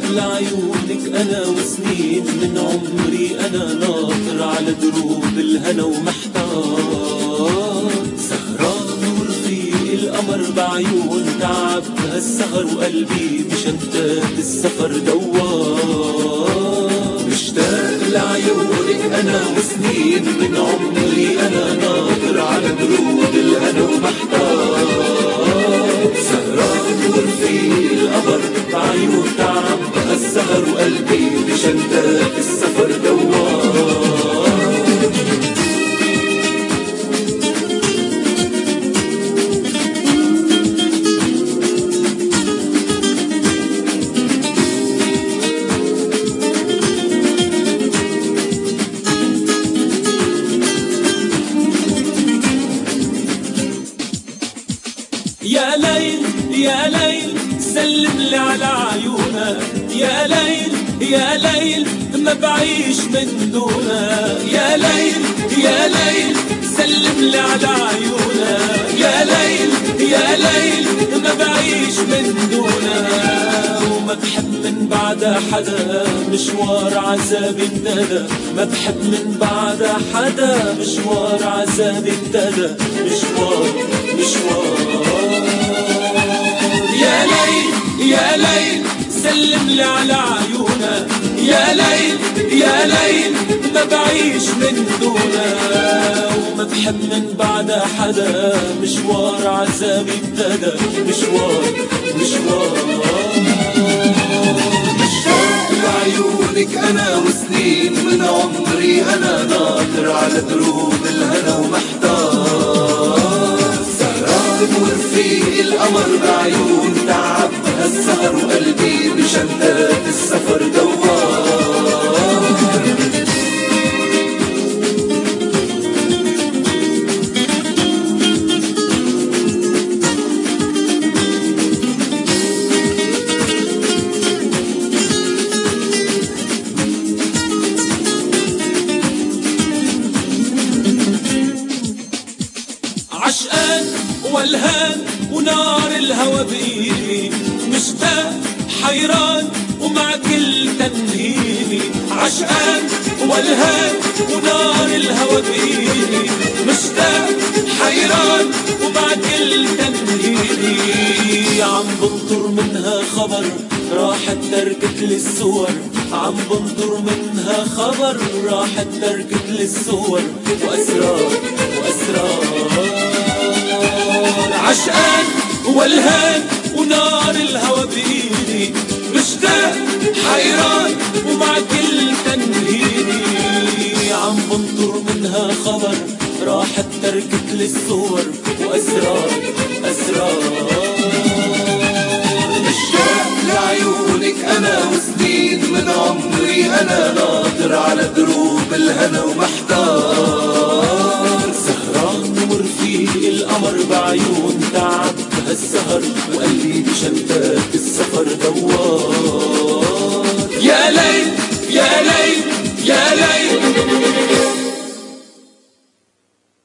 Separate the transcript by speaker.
Speaker 1: لعيونك أنا وسنين من عمري أنا ناطر على دروب الهنا ومحتار، سهران ورفيق القمر بعيون تعب هالسهر وقلبي بشتات السفر دوار، مشتاق لعيونك أنا وسنين من عمري أنا ناطر على دروب الهنا ومحتار، سهران ورفيق القمر بعيون تعب هالسهر وقلبي بشتات السفر دوار. يا ليل يا ليل سلم لي على عيونك، يا ليل يا ليل ما بعيش من دونك، يا ليل يا ليل سلم لي على عيونك، يا ليل يا ليل ما بعيش من دونك، وما بحب من بعد حدا مشوار عذابي ابتدى، ما بحب من بعد حدا مشوار عذابي ابتدى، مشوار يا ليل يا ليل سلم لي على عيونك، يا ليل يا ليل ما بعيش من دونك، وما بحب من بعد حدا مشوار عذابي ابتدى، مشوار مشتاق لعيونك أنا وسنين من عمري أنا ناطر على دروب الهنا ومحتار، سهران ورفيق القمر بعيون تعب هالسهر وقلبي بشتات السفر دوار. عشقان والهان ونار الهوى بإيدي، مشتاق حيران ومع كل تنهيدي، عشقان والهان ونار الهوى بإيدي، مشتاق حيران ومع كل تنهيدي، عم بنطر منها خبر راحت تركت لي الصور، عم بنطر منها خبر راحت تركت لي الصور، وأسرار عشقان والهان ونار الهوى بإيدي، مشتاق حيران ومع كل تنهيدي، عم بنطر منها خبر راحت تركت لي الصور، وأسرار مشتاق لعيونك أنا وسنين من عمري أنا ناطر على دروب الهنا ومحتار، سهران ورفيق القمر بعيون تعب هالسهر وقلبي بشتات السفر دوار.